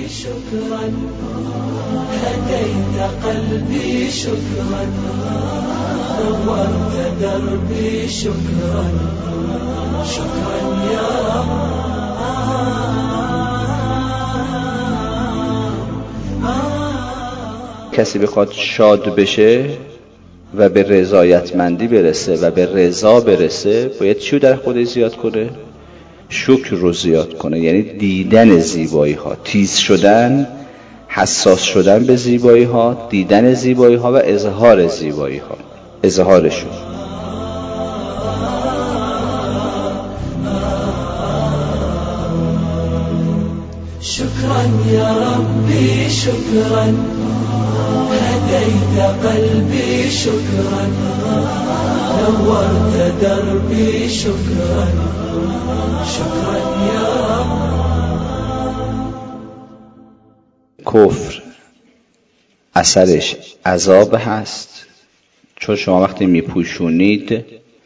شكرا هديت قلبي شكرا نورت دربي شكرا شكرا يا کسی بخواد شاد بشه و به رضایتمندی برسه و به رضا برسه باید چیو در خودش زیاد کنه؟ شکر رو زیاد کنه، یعنی دیدن زیبایی ها، تیز شدن، حساس شدن به زیبایی ها، دیدن زیبایی ها و اظهار زیبایی ها، اظهارشون. شكرا يا ربي شكرا هديت قلبي شكرا نورت دربي شكرا شكرا يا کفر اثرش عذاب هست، چون شما وقتی میپوشونید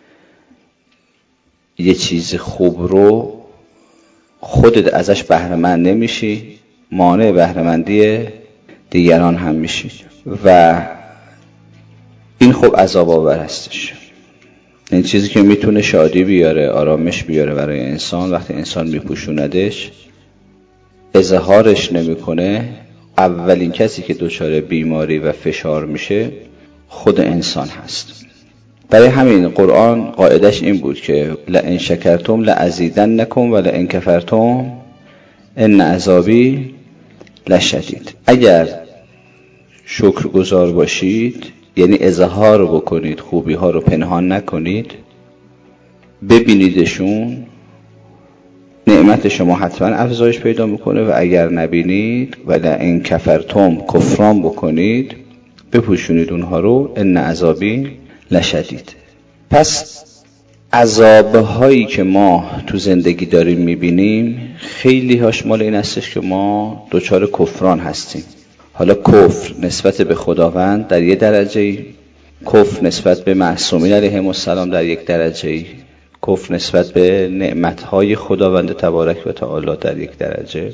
یه چیز خوب رو خودت ازش بهره‌مند نمیشی، مانع بهره‌مندی دیگران هم میشی و این خب عذاب آور هستش. این چیزی که میتونه شادی بیاره، آرامش بیاره برای انسان، وقتی انسان میپوشوندش اظهارش نمیکنه، اولین کسی که دچار بیماری و فشار میشه خود انسان هست. برای همین قرآن قاعدش این بود که لئن شکرتم لازیدنکم و لئن کفرتم ان عذابی لشدید. اگر شکرگزار باشید یعنی اظهار بکنید، خوبی ها رو پنهان نکنید، ببینیدشون، نعمت شما حتما افزایش پیدا میکنه و اگر نبینید و لئن کفرتم کفران بکنید، بپوشونید اونها رو، ان عذابی لشدید. پس عذابهایی که ما تو زندگی داریم میبینیم خیلی هاش مال این هستش که ما دچار کفران هستیم. حالا کفر نسبت به خداوند در یک درجه، کفر نسبت به معصومین علیهم السلام در یک درجه، کفر نسبت به نعمتهای خداوند تبارک و تعالی در یک درجه.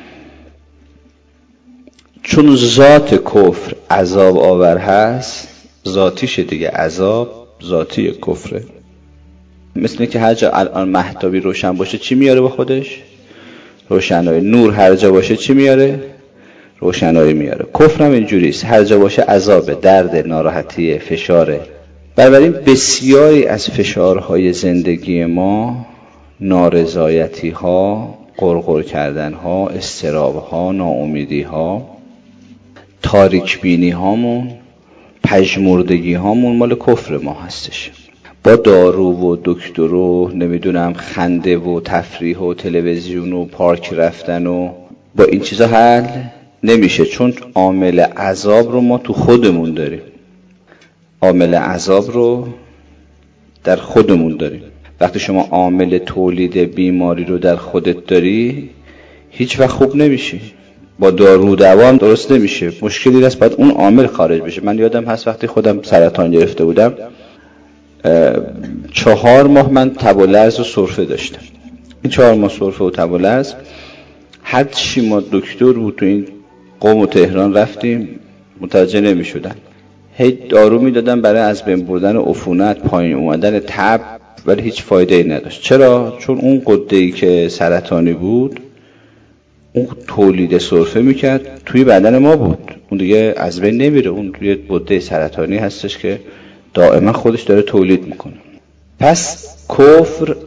چون ذات کفر عذاب آور هست، ذاتیشه دیگه، عذاب ذاتی کفره. مثل که هر جا الان مهتابی روشن باشه چی میاره با خودش؟ روشنایی. نور هر جا باشه چی میاره؟ روشنایی میاره. کفر هم اینجوریست، هر جا باشه عذاب، درد، ناراحتی، فشاره. بنابراین بسیاری از فشارهای زندگی ما، نارضایتی ها، غرغر کردن ها، اضطراب ها، ناامیدی ها، تاریک بینی هامون، پژمردگی هامون مال کفر ما هستش. با دارو و دکتر و نمیدونم خنده و تفریح و تلویزیون و پارک رفتن و با این چیزا حل نمیشه، چون عامل عذاب رو ما تو خودمون داریم. عامل عذاب رو در خودمون داریم. وقتی شما عامل تولید بیماری رو در خودت داری هیچ وقت خوب نمیشی. با دارو دوا هم درست نمیشه، مشکلی هست، باید اون عامل خارج بشه. من یادم هست وقتی خودم سرطان گرفته بودم 4 ماه من تب و لرز و سرفه داشتم. این 4 ماه سرفه و تب و لرز، هر چی ما دکتر بود تو این قم و تهران رفتیم متوجه نمی شدن. هی دارو می دادن برای از بین بردن عفونت، پایین اومدن تب، ولی هیچ فایده ای نداشت. چرا؟ چون اون غده‌ای که سرطانی بود اون تولید سرفه میکرد توی بدن ما بود، اون دیگه از بین نمیره، اون توی غده سرطانی هستش که دائما خودش داره تولید میکنه. پس کفر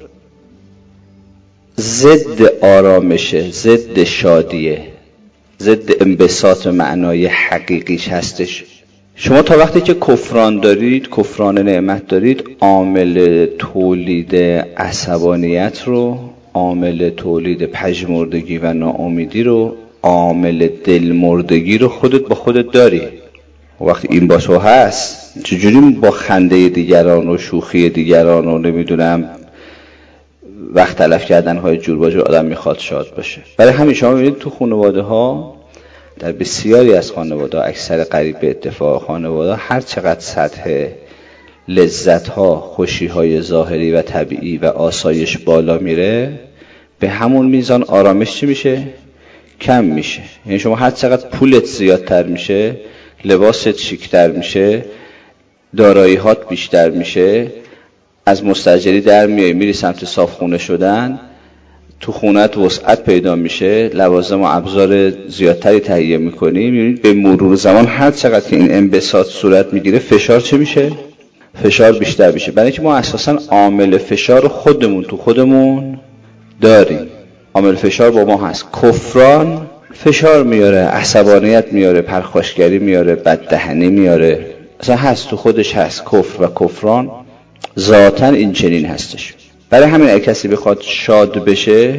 ضد آرامشه، ضد شادیه، ضد انبساط معنای حقیقیش هستش. شما تا وقتی که کفران دارید، کفران نعمت دارید، عامل تولید عصبانیت رو، عامل تولید پژمردگی و ناامیدی رو، عامل دلمردگی رو خودت با خودت داری. وقتی این با تو هست چجوری با خنده دیگران و شوخی دیگران و نمیدونم وقت تلف کردن های جور با جور آدم میخواد شاد باشه؟ برای همین شما میبینید تو خانواده ها، در بسیاری از خانواده ها، اکثر قریب به اتفاق خانواده ها، هر چقدر سطح لذت ها، خوشی های ظاهری و طبیعی و آسایش بالا میره، به همون میزان آرامش چی میشه؟ کم میشه. یعنی شما هر چقدر پولت زیادتر میشه، لباست شیکتر میشه، دارایی‌هات بیشتر میشه، از مستاجری در میای میری سمت صافخونه شدن، تو خونت وسعت پیدا میشه، لوازم و ابزار زیادتری تهیه میکنی. میبینید به مرور زمان هر چقدر که این انبساط صورت میگیره، فشار چه میشه؟ فشار بیشتر میشه. برای اینکه ما اساساً عامل فشار خودمون تو خودمون داریم. عامل فشار با ما هست. کفران فشار میاره، عصبانیت میاره، پرخاشگری میاره، بددهنی میاره، اصلا هست تو خودش هست. کفر و کفران ذاتاً این چنین هستش. برای همین اگه کسی بخواد شاد بشه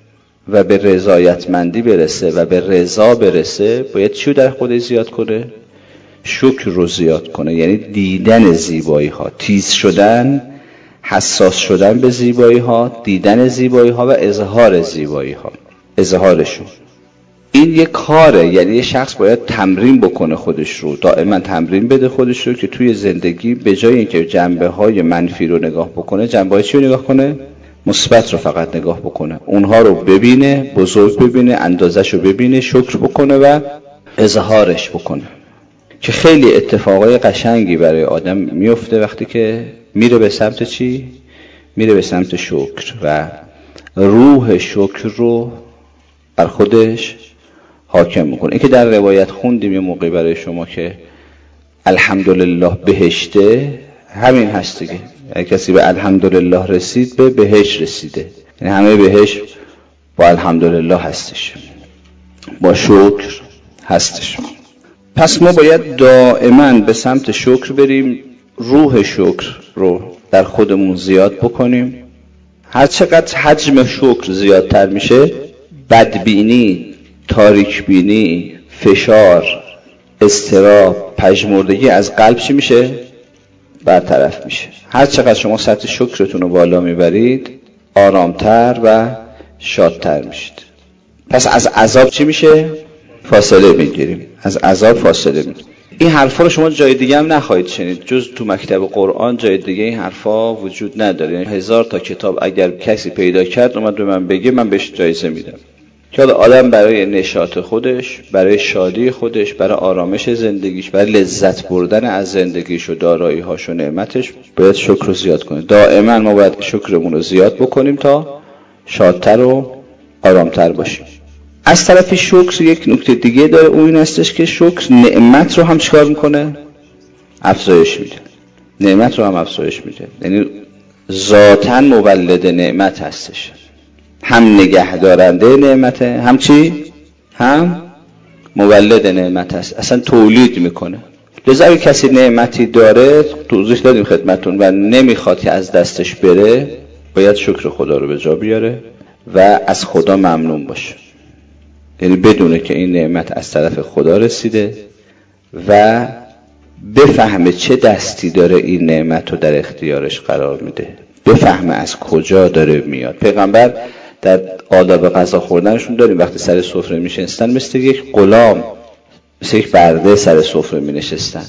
و به رضایتمندی برسه و به رضا برسه، باید چی رو در خودش زیاد کنه؟ شکر رو زیاد کنه. یعنی دیدن زیبایی ها، تیز شدن، حساس شدن به زیبایی ها، دیدن زیبایی ها و اظهار زیبایی ها، اظهارشون. این یک کاره. یعنی یه شخص باید تمرین بکنه خودش رو، دائما تمرین بده خودش رو که توی زندگی به جای اینکه جنبه های منفی رو نگاه بکنه، جنبه های چی رو نگاه کنه؟ مثبت رو فقط نگاه بکنه. اونها رو ببینه، بزرگ ببینه، اندازش رو ببینه، شکر بکنه و اظهارش بکنه، که خیلی اتفاقای قشنگی برای آدم میفته وقتی که میره به سمت چی؟ میره به سمت شکر و روح شکر رو بر خودش حاکم میکنه. این که در روایت خوندیم یه موقعی برای شما که الحمدلله بهشته، همین هست دیگه. اگه کسی به الحمدلله رسید، به بهشت رسیده. یعنی همه بهشت با الحمدلله هستش، با شکر هستش. پس ما باید دائما به سمت شکر بریم، روح شکر رو در خودمون زیاد بکنیم. هر چقدر حجم شکر زیادتر میشه، بدبینی، تاریکبینی، فشار، اضطراب، پژمردگی از قلب چی میشه؟ برطرف میشه. هر چقدر شما سطح شکرتون رو بالا میبرید، آرامتر و شادتر میشید. پس از عذاب چی میشه؟ فاصله میگیریم. از عذاب فاصله میگیریم. این حرفا رو شما جای دیگه هم نخواهید شنید جز تو مکتب قرآن. جای دیگه این حرفا وجود نداره. یعنی 1000 تا کتاب اگر کسی پیدا کرد اومد به من بگه، من بهش جایزه میدم. که آدم برای نشاط خودش، برای شادی خودش، برای آرامش زندگیش، برای لذت بردن از زندگیش و دارایی‌هاش و نعمتش باید شکر رو زیاد کنه. دائما ما باید شکرمون رو زیاد بکنیم تا شادتر و آرامتر باشیم. از طرفی شکر یک نکته دیگه داره، اون این هستش که شکر نعمت رو هم چکار میکنه؟ افزایش میده. نعمت رو هم افزایش میده. یعنی ذاتاً مولد نعمت هستش. هم نگهدارنده نعمته، هم چی؟ هم مولد نعمت هست. اصلا تولید میکنه. لذا اگه کسی نعمتی داره، توضیح دادیم خدمتون، و نمیخواد که از دستش بره، باید شکر خدا رو به جا بیاره و از خدا ممنون باشه. یعنی بدونه که این نعمت از طرف خدا رسیده و بفهمه چه دستی داره این نعمت رو در اختیارش قرار میده، بفهمه از کجا داره میاد. پیغمبر در آداب غذا خوردنشون داریم، وقتی سر سفره میشستن مثل یک غلام، مثل یک برده سر سفره مینشستن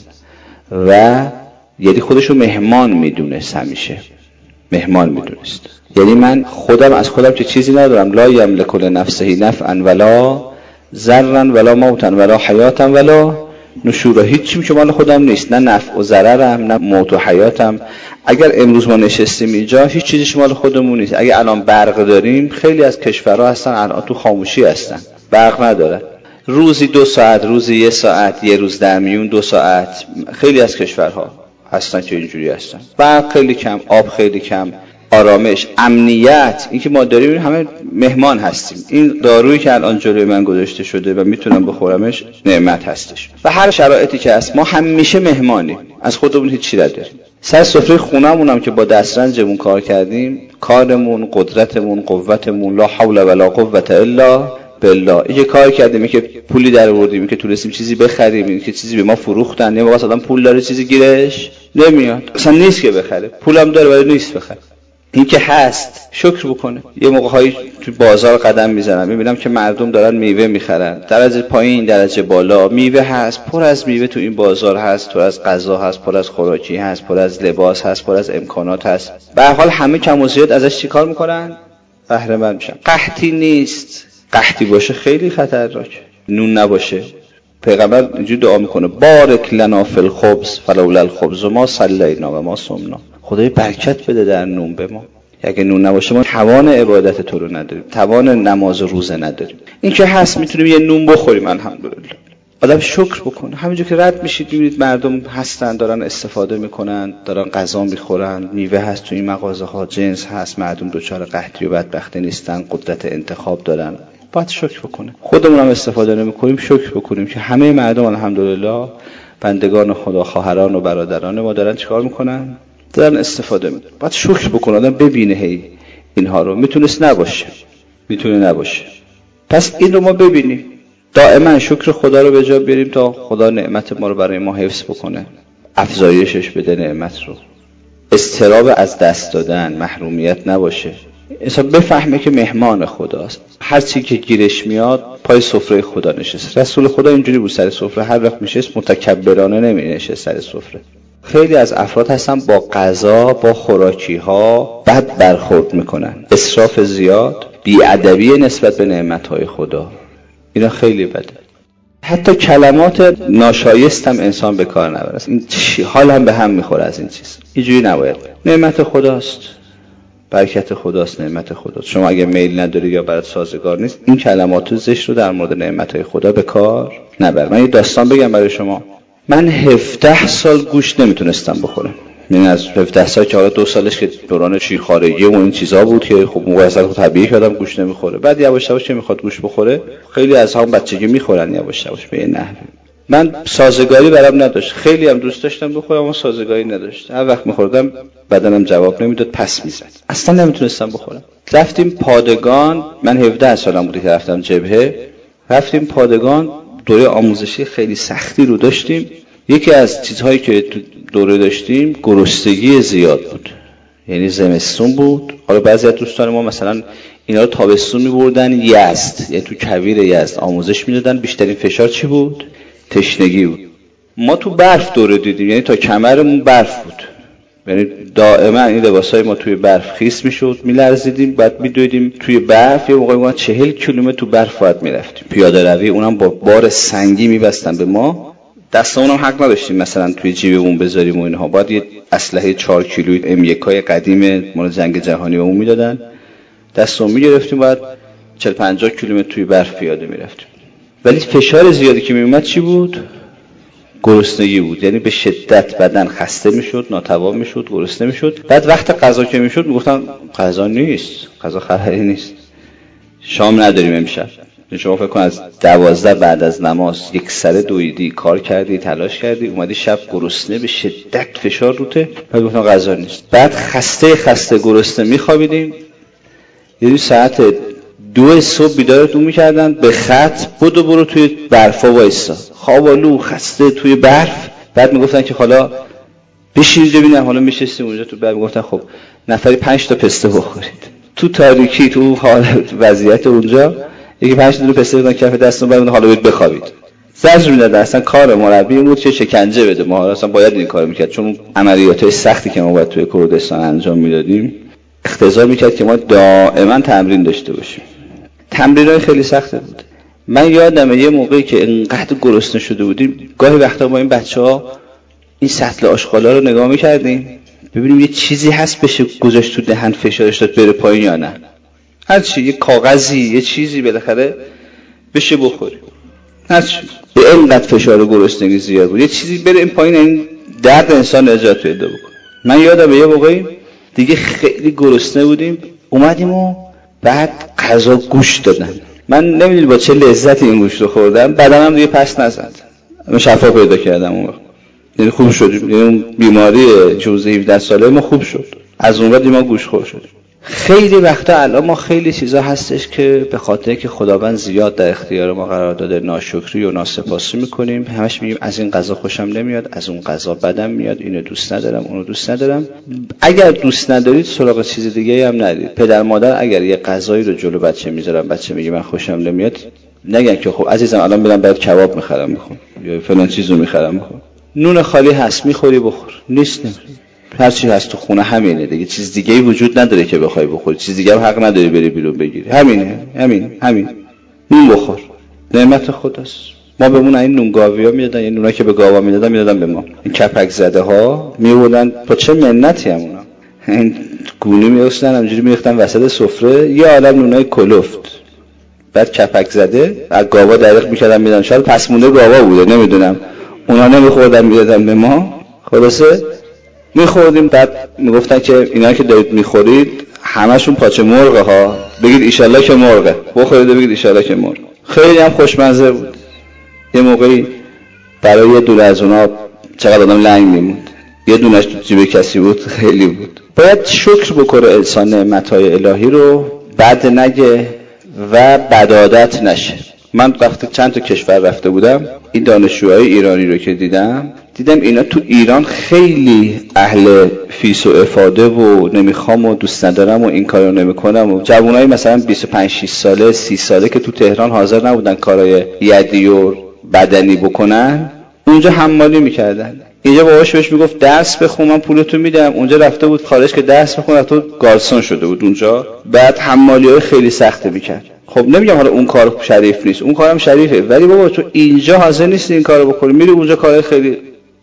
و یعنی خودشو مهمان میدونست، همیشه مهمان میدونست. یعنی من خودم از خودم که چیزی ندارم، لا یملک لنفسه نفعا ولا ضرا ولا موتا ولا حیاتا ولا نشورا. هیچی که مال خودم نیست، نه نفع و ضررم، نه موت و حیاتم. اگر امروز ما نشستیم اینجا، هیچ چیزیش مال خودمون نیست. اگه الان برق داریم، خیلی از کشورها هستن الان تو خاموشی هستن، برق ندارن، روزی 2 ساعت، روزی 1 ساعت، یه روز در میون 2 ساعت. خیلی از کشورها هستن که اینجوری هستن. برق خیلی کم، آب خیلی کم، آرامش، امنیت. این که ما داریم همه مهمان هستیم. این دارویی که الان جلوی من گذاشته شده و میتونم بخورمش، نعمت هستش. و هر شرایطی که هست، ما همیشه مهمانیم، از خودمون هیچی نداریم. سر سفره خونمون هم که با دسترنجمون کار کردیم، کارمون، قدرتمون، قوتمون، لا حول ولا قوة الا بالله. این که کار کردیم، این که پولی در آوردیم، این که تونستیم چیزی بخریم، این که چیزی به ما فروختن. یا واسه آدم پول داره چیزی گیرش نمیاد، اصلا نیست که بخره، پولم داره ولی نیست بخره. این که هست شکر بکنه. یه موقع‌هایی تو بازار قدم میزنم، میبینم که مردم دارن میوه میخرن، درجه پایین درجه بالا میوه هست، پر از میوه تو این بازار هست، پر از غذا هست، پر از خوراکی هست، پر از لباس هست، پر از امکانات هست. به هر حال همه کم و زیاد ازش چیکار میکنن؟ بهره مند میشن. قحطی نیست، قحطی باشه خیلی خطرناکه، نون نباشه. پیغمبر اینجوری دعا میکنه بارک لنا فی الخبز فلولا الخبز ما صلینا و ما صمنا. خدای برکت بده در نون به ما. اگه نون نباشه ما توان عبادت تو رو نداریم، توان نماز و روزه نداریم. این که هست میتونیم یه نون بخوریم الحمدلله. آدم شکر بکنه. همینجور که رد میشید میبینید مردم هستن دارن استفاده میکنن، دارن غذا میخورن، میوه هست تو این مغازه ها، جنس هست، مردم دچار قحطی و بدبختی نیستن، قدرت انتخاب دارن. باید شکر بکنه. خودمون هم استفاده نمیکنیم، شکر بکنیم که همه مردم الحمدلله بندگان خدا، خواهران و برادران ما دارن چیکار میکنن؟ دارن استفاده میکنن. باید شکر بکنه. آدم ببینه هی اینها رو. میتونست نباشه، میتونه نباشه. پس این رو ما ببینیم، دائما شکر خدا رو به جا بیاریم تا خدا نعمت ما رو برای ما حفظ بکنه، افزایشش بده نعمت رو. اضطراب از دست دادن، محرومیت نباشه. انسان بفهمه که مهمان خداست. هر چی که گیرش میاد پای سفره خدا نشست. رسول خدا اینجوری بود، سر سفره هر وقت میشست متکبرانه نمی نشست سر سفره. خیلی از افراد هستن با غذا، با خوراکی ها بد برخورد میکنن، اسراف زیاد، بی‌ادبی نسبت به نعمتهای خدا. اینا خیلی بده. حتی کلمات ناشایست هم انسان به کار نبره. این حال هم به هم میخوره از این چیز. اینجوری نباید. نعمت خداست، برکت خداست، نعمت خداست. شما اگه میل نداری یا برات سازگار نیست، این کلمات زشت رو در مورد نعمتهای خدا به کار نبر. من یه داستان بگم برای شما. من 17 سال گوشت نمیتونستم بخورم. من از 17 سال که حالا 2 سالش که دوران شیرخوارگی و این چیزا بود که خب موقع اصلا طبیعی که آدم گوشت نمیخوره. بعد یواش یواش که میخواد گوشت بخوره، خیلی از هم بچگی میخورن یواش یواش به این نحوی. من سازگاری برام نداشت. خیلی هم دوست داشتم بخورم اما سازگاری نداشت. هر وقت میخوردم بدنم جواب نمیداد، پس میزد. اصلا نمیتونستم بخورم. رفتیم پادگان. من 17 سالم بود که رفتم جبهه. رفتیم پادگان، دوره آموزشی خیلی سختی رو داشتیم. یکی از چیزهایی که تو دوره داشتیم گرسنگی زیاد بود. یعنی زمستون بود. حالا بعضی از دوستان ما مثلا اینا رو تابستون می‌بردن یزد، یعنی تو کویر یزد آموزش میدادن. بیشترین فشار چی بود؟ تشنگی بود. ما تو برف دوره دیدیم، یعنی تا کمرمون برف بود. یعنی دائما این لباسای ما توی برف خیس میشد، میلرزیدیم. بعد میدویدیم توی برف. یه موقعی ما 40 کیلومتر تو برف باید میرفتیم پیاده روی، اونم با بار سنگی میبستن به ما. دستمون هم حق نداشتیم مثلا توی جیبمون بذاریم و اینها. باید یه اسلحه 4 کیلویی M1 قدیم مال جنگ جهانی بهمون میدادن، دستمون میگرفتیم. بعد 40-50 کیلومتر توی برف پیاده میرفتیم. ولی فشار زیادی که میومد چی بود؟ گرسنگی بود. یعنی به شدت بدن خسته میشد، ناتوان میشد، گرسنه میشد. بعد وقت غذا که میشد میگفتن غذا نیست، غذا خبری نیست، شام نداریم امشب. شما فکر کن از 12 بعد از نماز یک سره دویدی، کار کردی، تلاش کردی، اومدی شب گرسنه به شدت فشار روته، بعد گفتن غذا نیست. بعد خسته گرسنه میخوابیدیم. یعنی ساعت 2 صبح بیدارتون میکردن به خط برو توی برفا وایسا، خوابالو خسته توی برف. بعد میگفتن که حالا بشینید ببینم. حالا میشستیم اونجا تو برف. میگفتن خب نفری 5 تا پسته بخورید. تو تاریکی، تو حالت وضعیت اونجا یکی 5 تا پسته بدن کف دستتون، بعد حالا برید بخوابید. زجر میدادن. اصلا کار مربی بود که شکنجه بده. ما اصلا باید این کارو میکرد، چون عملیاتای سختی که ما باید توی کردستان انجام میدادیم اقتضا میکرد که ما دائما تمرین داشته باشیم. تمرینای خیلی سخته بود. من یادمه یه موقعی که انقدر گرسنه شده بودیم، گاهی وقتا با این بچه‌ها این سطل آشغالا رو نگاه می‌کردیم ببینیم یه چیزی هست بشه گذاشت تو دهن فشارش داد بره پایین یا نه. هر چی، یه کاغذی، یه چیزی بالاخره بشه بخوریم. هر چی. به اینقدر فشار گرسنگی زیاد بود، یه چیزی بره این پایین، این درد انسان نجات پیدا بکنه. من یادمه یه موقعی دیگه خیلی گرسنه بودیم، اومدیم و بعد غذا گوشت دادن. من نمیدونی با چه لذتی این گوشت رو خوردم. بدنم دیگه پس نزد. من شفا پیدا کردم اون وقت. یعنی خوب شدیم. یعنی اون بیماری 16-17 ساله ما خوب شد. از اون بعد ما گوشتخور شدیم. خیلی وقتا الان ما خیلی چیزا هستش که به خاطر که خداوند زیاد در اختیار ما قرار داده ناشکری و ناسپاسی میکنیم. همش میگیم از این غذا خوشم نمیاد، از اون غذا بدم میاد، اینو دوست ندارم، اونو دوست ندارم. اگر دوست ندارید سراغ چیز دیگه هم نرید. پدر مادر اگر یه غذایی رو جلو بچه میذارن، بچه میگه من خوشم نمیاد، نگن که خب عزیزم الان میرم برات کباب میخرم بخور یا فلان چیزو میخرم بخور. نون خالی هست میخوری بخور، نیست نمیخوری. هر چی هست تو خونه همینه دیگه. چیز دیگه‌ای وجود نداره که بخوای بخوری. چیز دیگه هم حق نداری بری بیرون بگیری. همینه. همین. نون بخور، نعمت خداست. ما بهمون این نون گاویا میدادن، این نونا که به گاوا میدادن به ما. این کپک زده ها میوردن، با چه منتی هم اونا این گونی میوستن همینجوری میریختن وسط سفره، یه عالم نونای کلفت، بعد کپک زده از گاوا دریغ میکردن میدادن. شاید پس مونده گاوا بوده نمیدونم، اونا نمیخوردن میدادن به ما. خلاصه میخوردیم. بعد میگفتن که اینا که دارید میخورید همشون پاچه مرغه ها، بگید ایشالله که مرغه، بخورید و بگید ایشالله که مرغ. خیلی هم خوشمزه بود. یه موقعی برای یه دونه از اونا چقدر آدم لنگ میموند، یه دونش تو جیب کسی بود، خیلی بود. باید شکر بکنه انسان نعمتهای الهی رو، بد نگه و بدعادت نشه. من وقتی چند تا کشور رفته بودم، این دانشجوهای ایرانی رو که دیدم اینا تو ایران خیلی اهل فیس و افاده و نمیخوام و دوست ندارم و این کارو نمیکنم و جوانای مثلا 25-6 ساله 30 ساله که تو تهران حاضر نبودن کارهای یدی و بدنی بکنن، اونجا حمالی میکردن. اینجا باباش بهش میگفت درس بخون من پولتو میدم، اونجا رفته بود خارج که درس بخونه، تو گارسون شده بود اونجا، بعد حمالی‌های خیلی سخته میکرد. خب نمیگم حالا اون کار شریف نیست، اون کارم شریفه، ولی بابا تو اینجا حاضر نیستی این کارو بکنی، میری اونجا کارهای خیلی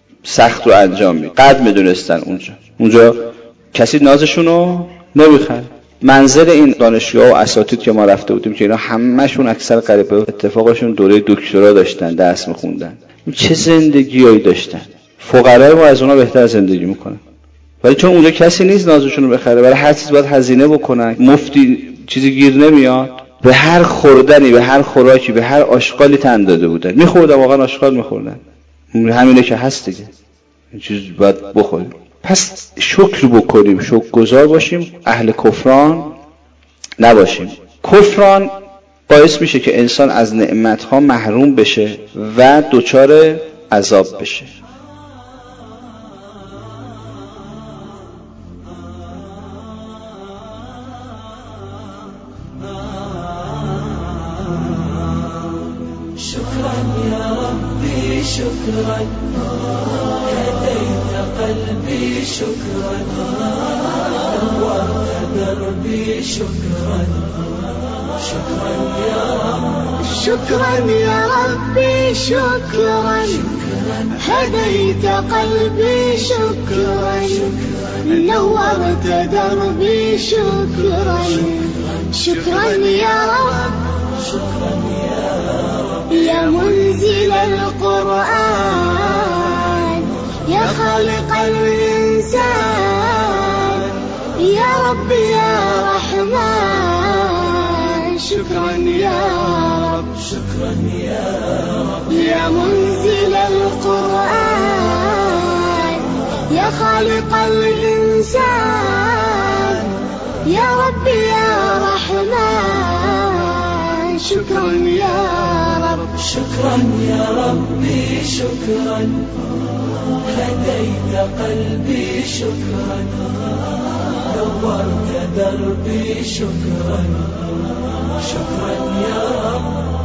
سخت رو انجام میدی. قد میدونستن اونجا کسی نازشونو نمیخواد. منزل این دانشجوها و اساتید که ما رفته بودیم که اینا همه‌شون اکثر قریب اتفاقشون دوره دکترا داشتن، درس میخوندن، چه زندگیایی داشتن. فقرای ما از اونا بهتر زندگی میکنن، ولی چون اونجا کسی نیست نازشونو بخره، برای هر چیز باید هزینه بکنن، مفتی چیزی گیر نمیاد. به هر خوردنی، به هر خوراکی، به هر آشغالی تن داده بودن، میخوردن، واقعا آشغال میخوردن. همینه که هست دیگه، این چیز باید بخوریم. پس شکر بکنیم، شکرگزار باشیم، اهل کفران نباشیم. کفران باعث میشه که انسان از نعمتها محروم بشه و دچار عذاب بشه. شكرا يا ربي شكرا، هديت قلبي شكرا، نورت دربي شكرا. شكرا يا رب، شكرا يا ربي شكرا، هديت قلبي شكرا، نورت دربي شكرا. شكرا يا رب، شكرا يا رب، يا منزل القرآن، يا خالق الإنسان، يا رب يا رحمن. شكرا يا رب، شكرا يا رب، يا منزل القرآن، يا خالق الإنسان، يا رب يا رحمن. شكرا يا رب، شكرا يا ربي شكرا، هديت قلبي شكرا، نورت دربي شكرا. شكرا يا رب،